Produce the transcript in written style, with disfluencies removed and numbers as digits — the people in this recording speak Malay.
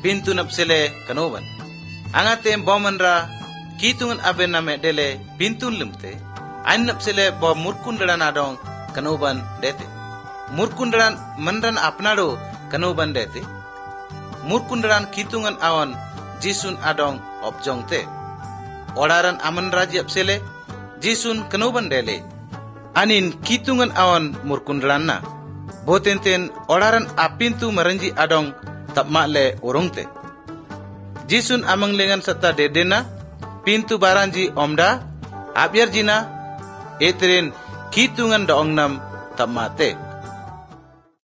pintu napsele kanoban. Angate bomanra kitungan aben name dele pintun limte. Ain napsele bo murkundaran adong kanoban dete. Murkundaran manran apnado kanoban dete. Murkundaran kitungan awan jisun adong objongte. Oraran aman raji apsele jisun kanoban dele. Anin kitungan awan murkundaran na. Botenten oraran apintu maranji adong tapmakle urungte. Jisun amang lengan serta dedena pintu baranji omda abyar jina etren kitungan daongnam tapmate.